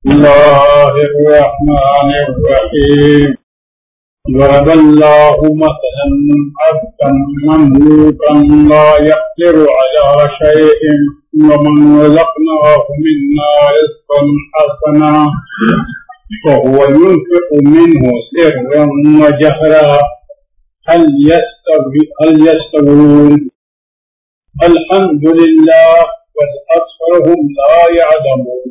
الله الرحمن الرحيم. ضرب الله مثلا عبدا مملوكا لا يقدر على شيء ومن رزقناه منا رزقا حسنا فهو ينفق منه سرا وجهرا هل يستوون؟ الحمد لله بل أكثرهم لا يعلمون.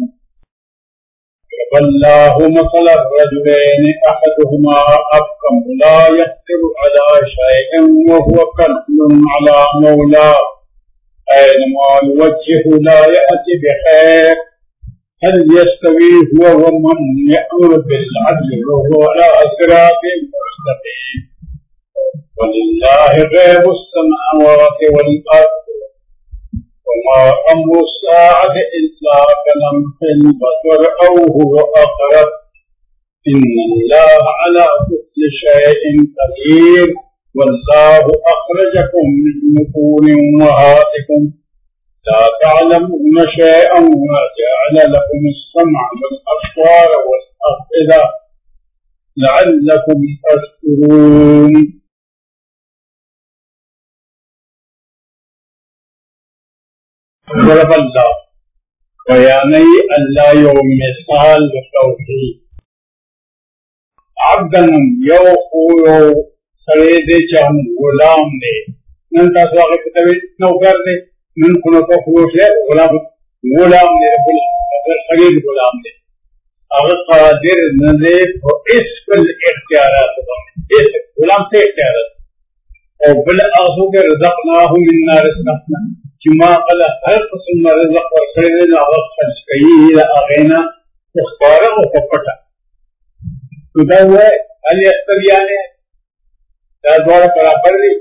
والله مثل الرجلين أحدهما أبكم لا يقدر على شيء وهو كل على مولاه أينما يوجه لا يأتي بخير هل يستوي هو ومن يأمر بالعدل وهو على صراط مستقيم. ولله غيب السماوات والأرض وما أمر الساعة إلا كلمح البصر أو هو أقرب إن الله على كل شيء قدير. والله أخرجكم من بطون أمهاتكم لا تعلمون شيئا وجعل لكم السمع والأبصار والأفئدة لعلكم تشكرون. ضرب الله بیانی اللہ یوم مثال توحید عبدن یو خویو سڑے دے چاہم غلام دے نن تاسو آگے کتوی نوکر دے نن کنو تو خوش ہے غلام دے خرید غلام دے اگر قادر ندے تو اس کل اختیارات اس غلام سے اختیارات اور بالآخو کے رزقناہم منا رزقنا كما قال هل قسم رزق وخيرنا رزقا شيئا أغينا اختاره وفقته تدوى هل يستويان لا دوار برابر لي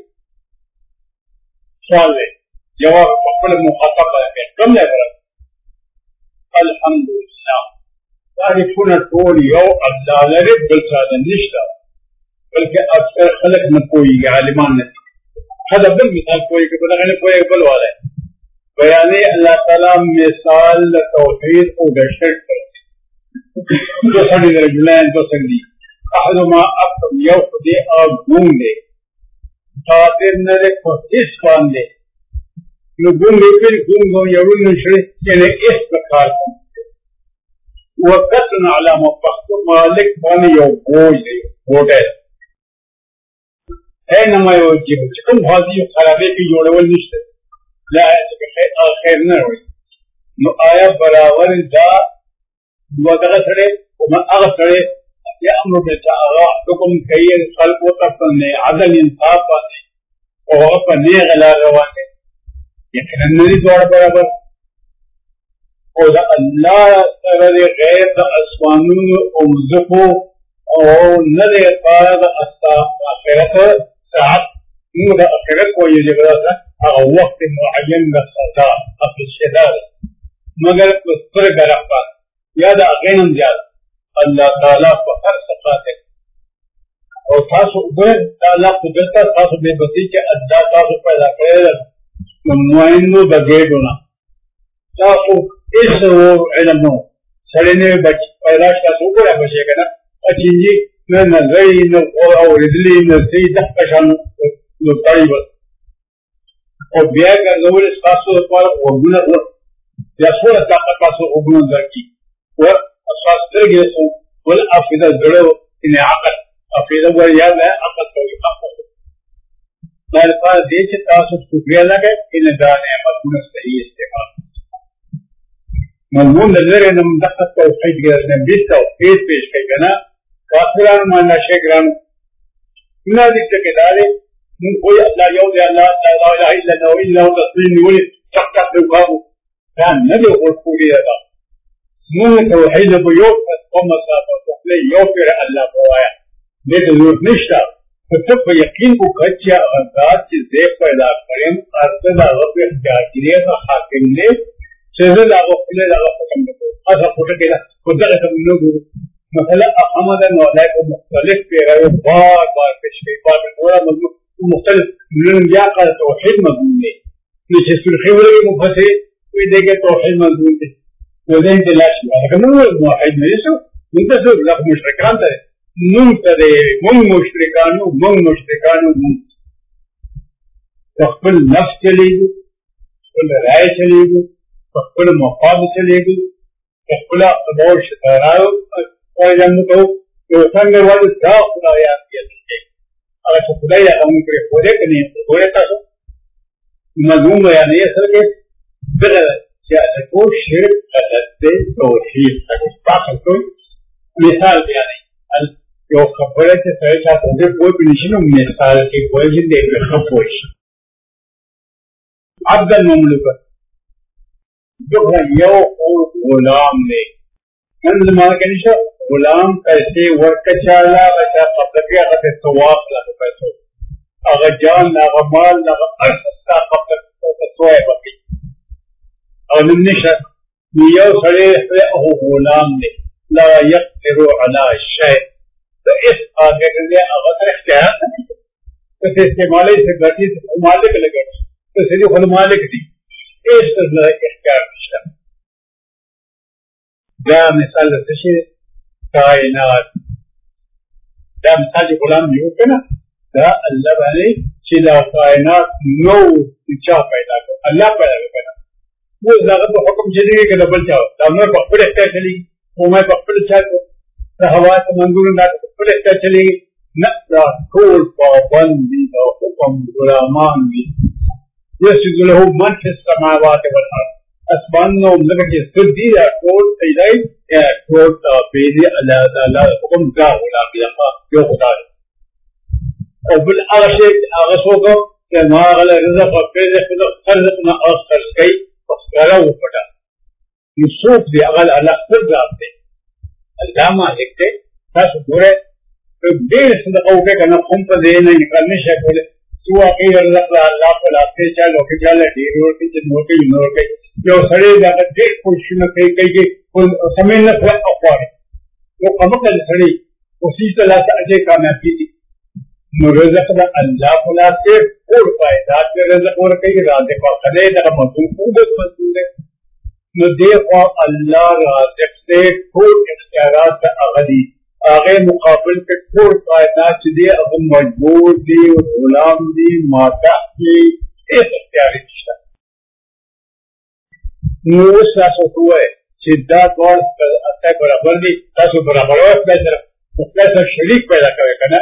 سؤال لي جواب فقل مخاطب لك كم لا برابر الحمد لله تعرفون طول يو أبدا لرب بالسادة نشتا بلکہ اکثر خلق نکوئی عالمان نتی هذا بالمثال کوئی کہ بلغ نے کوئی بلوا ہے بیانے اللہ تعالیٰ مثال توحید کو شرک کرتے دو سڑی رجلین دو سنگی احدما اکتم یوف دے اور گون دے خاطر نرے کو حس کان دے گون دے پھر گون یرون نشرے یعنی اس پرکار کرتے وقتن علام وقت مالک بانی یو بوج دے بوٹے اے نما یو جیو چکم بھازی خرابے کی جوڑول نشتے لا خیر نہ ہوئی نو آیا برابر دا وغیرہ سڑے وما اغسڑے یا امر بیتا آغا حکم کئی خلق و تفتنے عدل انصاف بانے اور وقت نیغ لا روانے یقین نری دوار برابر او دا اللہ سرد غیر دا اسوانون امزقو او ندے قارا دا آخرت ساعت نو دا آخرت کو یہ جگرہ سا وقت معین کا سزا اپنی شدار مگر پر گرفتار یاد اغینم زیادہ اللہ تعالیٰ کو ہر صفات ہے اور تاسو ابر تعالیٰ قدرتا تاسو بے بسی کے اللہ تاسو پیدا کرے معینو دا گیڈونا تاسو اس علم نو سڑنے بچ پیداش تاسو برا بچے گا نا اچھی جی میں نظری نو اور ردلی نو سی دخشان نو تاری بس اور بیا کا زور اس خاصو پر وګونه یا څوره طاقت تاسو وګونه ځکي او اساس درګه سو ول افیدا جوړو ان عقل افیدا ور یاد ہے عقل کو خاصو دا لپاره دې چې تاسو شکریا لګئ ان دا نعمتونه صحیح استعمال مضمون نظر نم دقت توحید کې نه بیت توحید پیش کوي کنه کافرانو معنا شکران نه دې څه کېداري من کوئی اللہ یود اللہ لا الہ الا اللہ الا هو تصویر نولی چک چک دکھاو کان نبی خود پوری رہا من توحید کو یو قوم صاحب کو یو پھر اللہ کو آیا دیکھ ضرورت نشتا تو یقین کو کچا ذات کی ذات پیدا کریں ارتضا رب اختیار کیے تو حاکم نے سزا کو کھلے لگا حکم کو اصل پھٹ کے خدا سے نو مثلا احمد نولا کو مختلف پیرا بار بار پیش کی بات تھوڑا مضمون مختلف من جاء توحید مضمون ہے جیسے سرخی والے مفسر کوئی دیکھے توحید مضمون ہے وذين لاش لكن مو واحد ليسوا منتصر لك مشركان ترى من مشركان تقبل نفس چلےگی تقبل رائے چلےگی تقبل مفاد چلےگی تقبل ابور شتراو اور جنگ کو جو څنګه ول دا خدای دې هغه خدای هغه موږ پرې خوده کني خوده تاسو مضمون بیان یې سره کې بل چې کو شرک غلط توحید تاسو ته مثال بیان یو خبره چې سره تاسو دې کوئی پنځینو مثال کې کوئی دې خبرې عبد المملوك جو یو غلام نے من زمان کے نشا غلام پیسے ورک چالا بچا قبل کیا خط سواق لگا پیسو اگر جان لگا مال لگا ارسستا قبل سوائے بکی اور من نشا یو سڑے اہو غلام نے لا يقدر على الشيء تو اس آگے کرنے اگر اختیار تو استعمالی سے گھٹی سے مالک لگا تو صرف خود مالک دی اس طرح اختیار نشتا دا مثال تشي کائنات دا مثال غلام یو کنا دا الله باندې چې دا کائنات نو چا پیدا کړ الله پیدا کړ وہ زغه په حکم چلیږي کله بل چا دا نور په خپل اختیار چلیږي او مې په خپل چا ته هوا ته منګور نه په خپل اختیار چلیږي نه دا ټول پابند دي او حکم غلامان دي يسجد له من في السماوات والارض اسمانو ملک سدی یا ټول ایدای یا ټول پیری الله تعالی حکم کا غلام یا یو خدا او بل هغه څوک چې ما غل رزق او رزق خلقنا اخر کوي فقره وپټه یوسف دی هغه الله خپل ذات دی الله مالک دی تاسو ګوره ډېر صدقه وکړه کنه کوم په دې نه نکړنه شي کوله سو اخیر الله په لاته چالو کې چاله ډېر ورته چې نور کې یو سړی دا ډېر خوشونه کوي سمې نه خو اخواره نو کومه سړی کوشش ته لاته اجي کامیابی دي نو رزق دا الله په لاته اور پیدا کې رزق ورکړي راځي په خدای دا مضمون خوب مسئول نو دیکھو اللہ رازق سے ټول اختیارات اغلی آغے مقابل کے ټول کائنات دی اب مجبور دی غلام دی ماتح دی ایس اختیاری نشتا نو اس تاسو ہوئے چدا دوار اتا برابر دی تاسو برابر ہو اخلاص شریک پیدا کرے کنا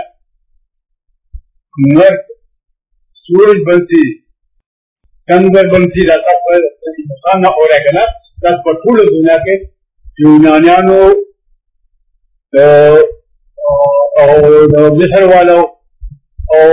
مرد سورج بنتی کنگر بنتی راتا پر نقصان نہ ہو رہا ہے کنا تاسو په ټول دنیا کې یونانیانو او مصر والو او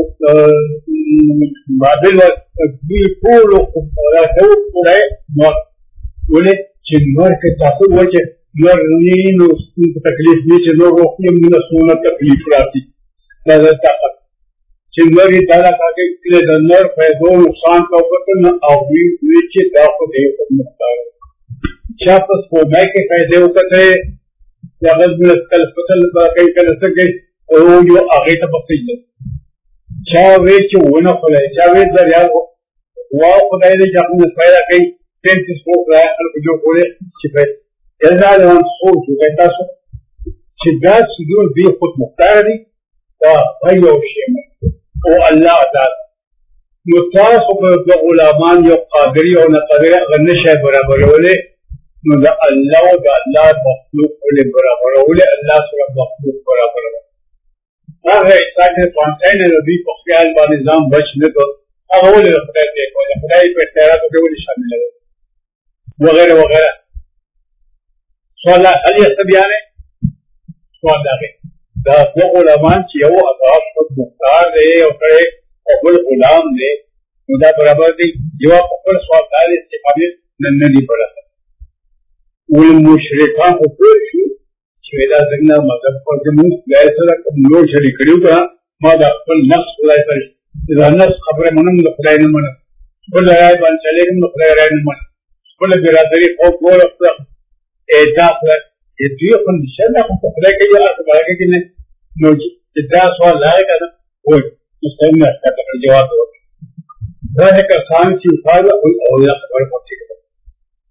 بابل دې ټول راځو پورې نو ولې چې نور کې تاسو وایي نور نه نو تکلیف نشي نو روحي موږ سونه تکلیف راځي دا طاقت چې نور یې دا راځي چې د نور په دوه نقصان کا وکړ او وی چې دا خو دې په مختار شاپس کو میں کے فائدے ہوتے یا غزل کل فصل کئی کل سکے او جو اگے ته پسې چا وی چې ونه خلای چا وی دریا وا خدای دې ځکه پیدا کړي تنس کو راځي جو کوله چې په یزال وان څو چې تاسو چې دا سدور دی خود مختار دي دا ایو شی او الله تعالی نو تاسو په غلامان یو قادری او نه قادری غنشه برابر ولې نو دا الله او دا الله مخلوق ولې برابر ولې الله سره مخلوق برابر هغه څنګه پانځه نه دی په خیال باندې ځم بچ نه کو هغه ولې خدای دې کوي خدای په اختیارات کې ولې شامل دی وغیرہ وغیرہ سوال علي استبيانه سوال دا غلامان چې یو اضاف خود مختار دی او کړي او بل غلام دی نو دا برابر دی یو خپل سوال دار استفاده نه دی برابر والمشرکان خو پوه شو چې دا څنګه مذهب پر زموږ ځای سره کوم نور شریک کړیو که ما دا خپل نفس خدای سره دا نفس خبره منم د خدای نه منم خپل رای باندې چلېږم د خدای رای نه منم خپله برادري خوب ګوره خپله دا خدای دوی کندیشن دا خو خدای کوي هغه باندې کې نه نو چې دا سوال لای کنه وای څنګه څنګه جواب ورکړي دا کسان چې فاضل او یا خبر پوښتنه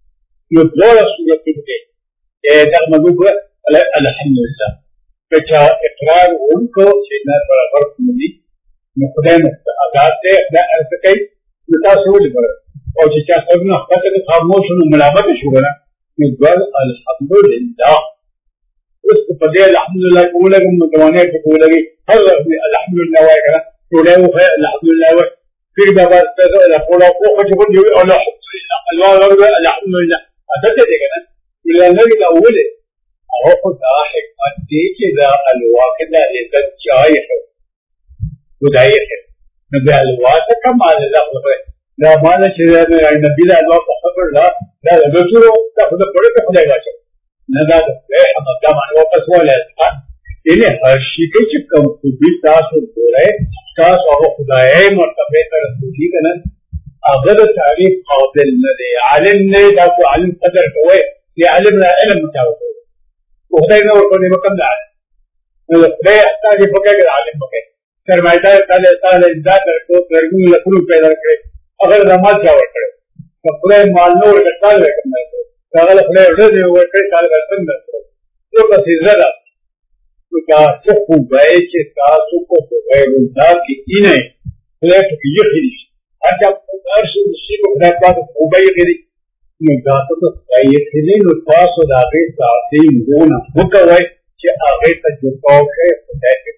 نو دوړه صورتونو کې دغه موضوع الحمدلله کچا اقرار وکړو چې نه برابر کوي نو خدای مو آزاد دی دا ارزه کوي نو تاسو ولې او چې چا څنګه خپل خاموش نو ملامت شو نه نو ګل الحمدلله اوس په دې الحمدلله کومه متوانه کوله هر الحمدلله وای کنه ټولې وه الحمدلله وای پیر بابا ستاسو له کوله خو چې کوم دی الحمدلله الحمدلله اته دې کنه ولنه دا اوله او خو دا حکمت دی چې دا الواقع د عزت چای هو خدای خیر نو دا الواقع کمال ده دا معنی چې دا نبی له الله په خبر دا د رسولو دا خدای په اړه خدای راځي نه دا دا معنی واپس ولا یعنی هر شي چې کوم دې تاسو ګورئ تاسو هغه خدای مرتبه ته رسېږي کنه هغه د تعریف قابل نه دی عالم نه دا عالم قدر کوي دی عالم نه علم متاوي خدای نور کو نه مکمل عالم نو خدای احتاج فکر عالم وکړي سرمایدار تعالی ذات کو درګو لکو پیدا کړي اگر د مال چا ورکړي خدای مال نور کټال وکړي هغه خدای ورته ورکړي تعالی څنګه نو په زړه نو تاسو خو به چې تاسو کو په غیر الله کې نه خدای ته یې هغه ارشد شي په خدای پاک خو به یې نو تاسو ته یې نو تاسو دا غي تاسو نه وکوي چې هغه ته جوړاو شي خدای ته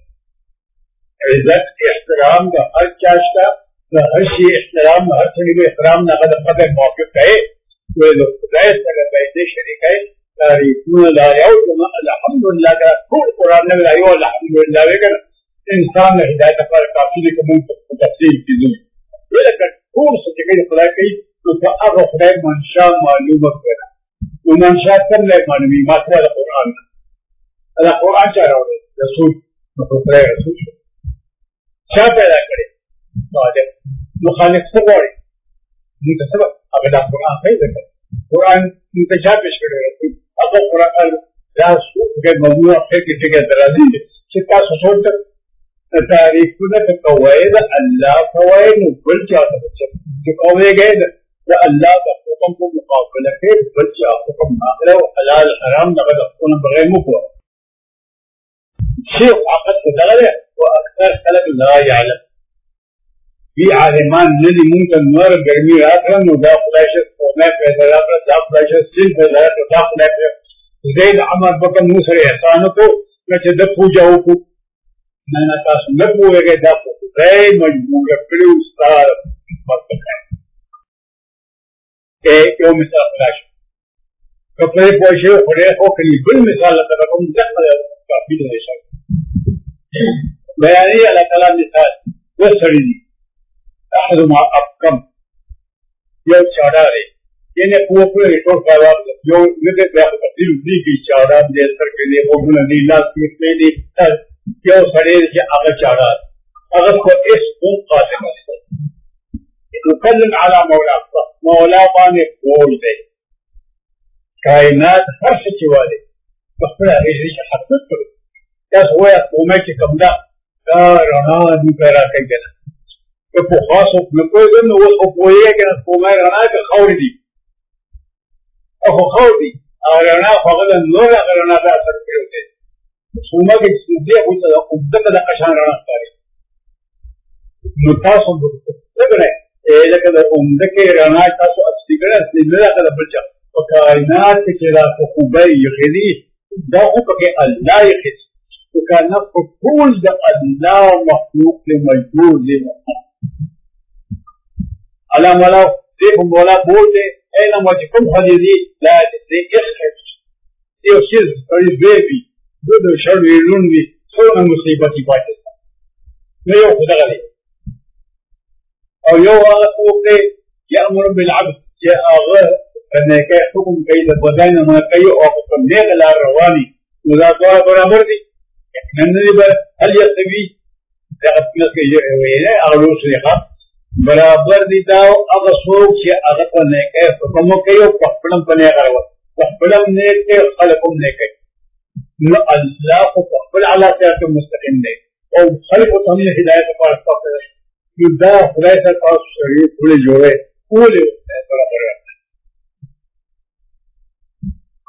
عزت احترام دا ہر چاشتا دا ہر شی احترام ہر سنی کو احترام نہ قدر قدر موقف کہے وہ لوگ خدای سره بیٹھے شریک ہے تعریفون لا یعود الحمدللہ کا کل قرآن میں لا یعود الحمدللہ لیکن انسان نے ہدایت پر کافی نے کمون تفصیل کی ذل یہ لیکن کل سچے خدا کی تو اب خدای منشا معلوم کرنا وہ منشا کرنے معلومی ماتوا القرآن القرآن چاہ رہا ہے رسول خدای رسول چا پیدا کړي صادق مخالف څه غواړي موږ څه هغه د قرآن پیدا کړ قرآن موږ چا پیش کړی هغه قرآن دا څه موضوع کې چې درازي چې تاسو څوک تعریفونه کوي د الله کوي نو بل چا ته چې کويږي د الله د حکم په مقابله کې بل چا حکم ناغله او حلال حرام دغه خپل بغیر مو کو شيخ عقد دغه واكثر خلق لا يعلم في عالمان الذي ممكن نور گرمی راکړه نو دا خدای شه قومه پیدا راکړه دا خدای شه سل پیدا راکړه دا خدای شه زید عمر بکر نو سره احسان کو چې د پوجا وکړو نه تاسو نه پوهیږئ دا خدای مجبور کړی استاد مطلب یو مثال راشه کپڑے پوښیو خدای خو کلی بل مثال لکه کوم ځکه کافی دی شي بیانی اللہ تعالیٰ مثال وہ سڑی دی احد ما ابکم یو چاڑا رہے یعنی پوپر ریٹور کارواب جو نتے بیاق تبدیل دی کی چاڑا دے سر کے لئے بوگونا دی لاس کی دی یو سڑی دی آغا چاڑا اگر کو اس قوم قاسم ہے مکلم علی مولا بانے بول دے کائنات ہر سچی والے بخبرہ ریشی حقیقت کرو تاسو وایي قومه چې کوم دا رڼا دې پیدا کوي کنه که په خاصو نه کوی نو اوس خو پوهیږي کنه قومه رڼا که خاورې دي او خو خاورې دي رڼا خو هغه د نور هغه رڼا ته اثر کړی دی قومه کې چې دې خو ته عمدته د قشان رڼا ښکاري نو تاسو څنګه لکه د عمده کې رڼا تاسو اصلي کړه اصلي نه راغله بل چا په کائنات کې را خوبه یخدي دا خو پکې الله یخدي وكان كل ده الله مخلوق لمجبور لمحمد على ملا ديهم ولا بوده اين ما تكون خليدي لا تسيخ يو شيز فري بيبي بدو شر يلون دي سونا مصيبتي باجت نيو خدغلي او يو اخوك يأمر بالعبد يا اغا انك حكم كيد بدين ما كيو او حكم نيغ لا رواني نذا برابر دي هل يستوي تقبل كي اغلوش لها برابر دي داو اغا سوق شي اغا نيك حكم كيو پخپلم پنه غرو پخپلم نيك خلقم نيك نو الله پخپل على صراط مستقيم دي او خلق تمني هدايت پر پخپل يدا خدای ته تاسو شریف ټول جوړه ټول برابر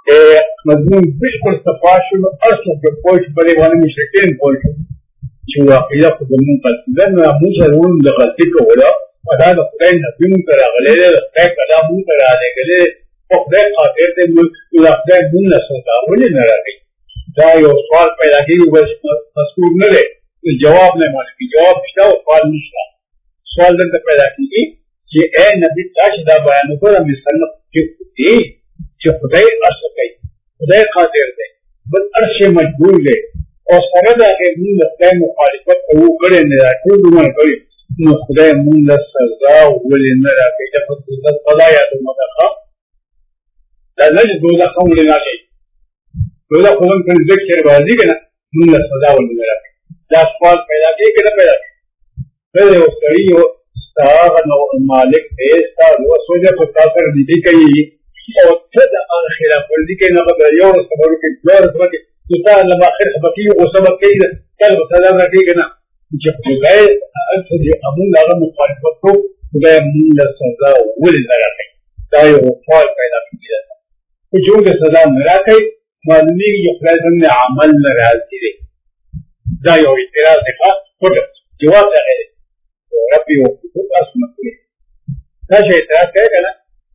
مضمون بالکل صفا شو اصل په پوښ بلې باندې مشرکین پوښ چې واقعیا په زمون قصیده نه موږ ورون د غلطي کوله دا د خدای نبی مون تر غلې د خدای کلام مون تر غلې په خدای خاطر دې موږ د خدای مون نه څنګه ولې نه راغی دا یو سوال پیدا کیږي چې مذکور نه دی جواب نه مالي جواب شته او سوال نشته سوال دلته پیدا کیږي چې اے نبی تاسو دا بیان وکړه مثال چې خدای اصل کوي خدای قادر دی بل عرش مجبور دی او سره دا کې موږ د خدای مخالفت کوو کړي نه ټول موږ کوي نو خدای موږ له سزا ولې نه راکړي چې په خدای یادو مدخه دا نه چې دوزخ هم ولې نه کوي دوزخ هم په ذکر باندې کنه موږ له سزا ولې نه راکړي دا سوال پیدا کیږي کنه پیدا کیږي یو سړی یو ستاره نو مالک دې ستاره وسوجه په تاسو دې کوي او ته د اخره پر دې کې نه غوډه یو خبرو کې ډېر څه کې ته لما اخر خبري او سبب کې کله سلام راکې کنه چې خدای انت دې امون هغه مخالفت کو خدای مون له سزا ولې نه راکې دا یو سوال پیدا کیږي چې جوړ سزا نه راکې معلومي یو خدای څنګه عمل نه راځي دا یو اعتراض دی خاص جواب دی ربي وقت اسمه دا شی اعتراض کوي کنه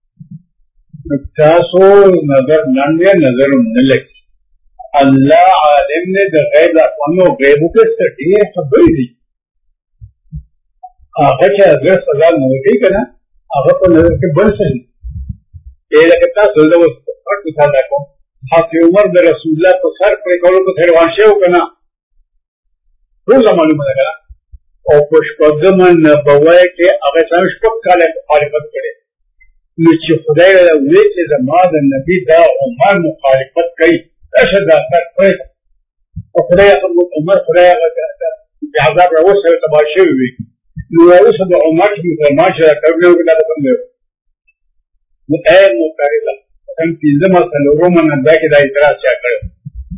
تاسو نظر لاندې نظر نه لګي الله عالم نے د غیب اقوامو غیبو کې ستړي خبرې دي هغه چې اگر سزا نه وي کنه هغه په نظر کې بل څه دي لکه تاسو د وخت په څیر کوم حضرت عمر د رسول الله په سر پر کولو په هروان شو کنه ټول معلومه ده او په شپږم نبوي کې هغه څنګه شپږ کاله مخالفت کړي نو چې خدای وایي چې زما د نبی دا عمر مخالفت کوي اشد اثر کوي او خدای عمر خدای د عذاب راوځي تباشر وي نو اوس د عمر چې فرمایشه کوي دا څنګه نو اې مقرره څنګه چې زما سره رومن دا کې دا اعتراض چا کړو